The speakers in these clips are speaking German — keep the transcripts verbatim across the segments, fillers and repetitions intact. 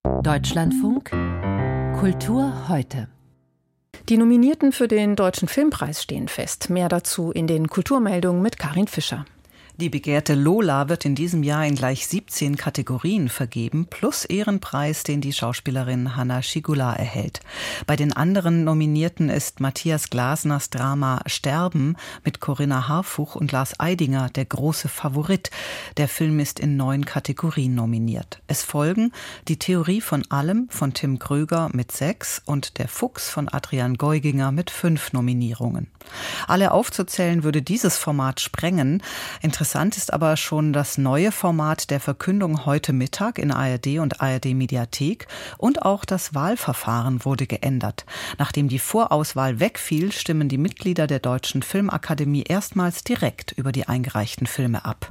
Deutschlandfunk Kultur heute. Die Nominierten für den Deutschen Filmpreis stehen fest. Mehr dazu in den Kulturmeldungen mit Karin Fischer. Die begehrte Lola wird in diesem Jahr in gleich siebzehn Kategorien vergeben, plus Ehrenpreis, den die Schauspielerin Hanna Schygulla erhält. Bei den anderen Nominierten ist Matthias Glasners Drama Sterben mit Corinna Harfuch und Lars Eidinger der große Favorit. Der Film ist in neun Kategorien nominiert. Es folgen Die Theorie von allem von Tim Kröger mit sechs und Der Fuchs von Adrian Geuginger mit fünf Nominierungen. Alle aufzuzählen würde dieses Format sprengen. Interessant ist aber schon das neue Format der Verkündung heute Mittag in A R D und A R D Mediathek, und auch das Wahlverfahren wurde geändert. Nachdem die Vorauswahl wegfiel, stimmen die Mitglieder der Deutschen Filmakademie erstmals direkt über die eingereichten Filme ab.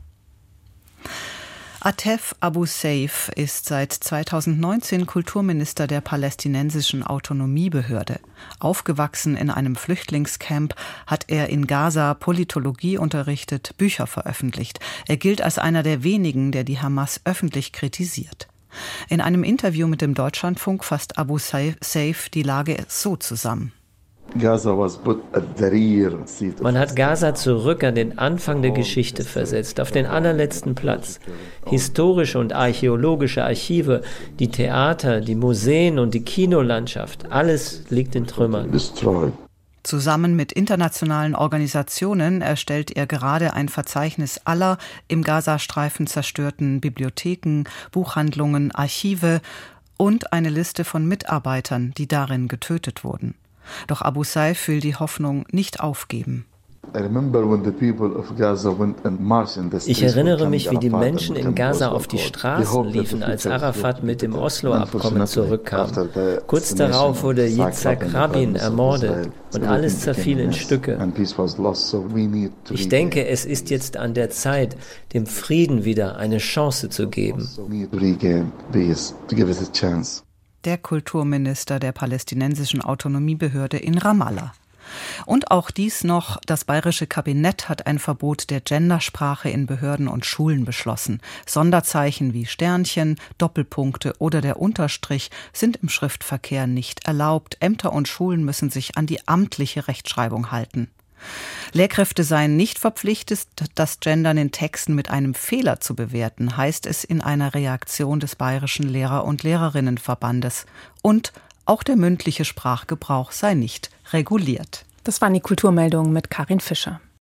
Atef Abu Saif ist seit zweitausendneunzehn Kulturminister der palästinensischen Autonomiebehörde. Aufgewachsen in einem Flüchtlingscamp, hat er in Gaza Politologie unterrichtet, Bücher veröffentlicht. Er gilt als einer der wenigen, der die Hamas öffentlich kritisiert. In einem Interview mit dem Deutschlandfunk fasst Abu Saif die Lage so zusammen. Man hat Gaza zurück an den Anfang der Geschichte versetzt, auf den allerletzten Platz. Historische und archäologische Archive, die Theater, die Museen und die Kinolandschaft, alles liegt in Trümmern. Zusammen mit internationalen Organisationen erstellt er gerade ein Verzeichnis aller im Gazastreifen zerstörten Bibliotheken, Buchhandlungen, Archive und eine Liste von Mitarbeitern, die darin getötet wurden. Doch Abu Saif will die Hoffnung nicht aufgeben. Ich erinnere mich, wie die Menschen in Gaza auf die Straßen liefen, als Arafat mit dem Oslo-Abkommen zurückkam. Kurz darauf wurde Yitzhak Rabin ermordet und alles zerfiel in Stücke. Ich denke, es ist jetzt an der Zeit, dem Frieden wieder eine Chance zu geben. Der Kulturminister der palästinensischen Autonomiebehörde in Ramallah. Und auch dies noch, das bayerische Kabinett hat ein Verbot der Gendersprache in Behörden und Schulen beschlossen. Sonderzeichen wie Sternchen, Doppelpunkte oder der Unterstrich sind im Schriftverkehr nicht erlaubt. Ämter und Schulen müssen sich an die amtliche Rechtschreibung halten. Lehrkräfte seien nicht verpflichtet, das Gendern in Texten mit einem Fehler zu bewerten, heißt es in einer Reaktion des Bayerischen Lehrer- und Lehrerinnenverbandes. Und auch der mündliche Sprachgebrauch sei nicht reguliert. Das waren die Kulturmeldungen mit Karin Fischer.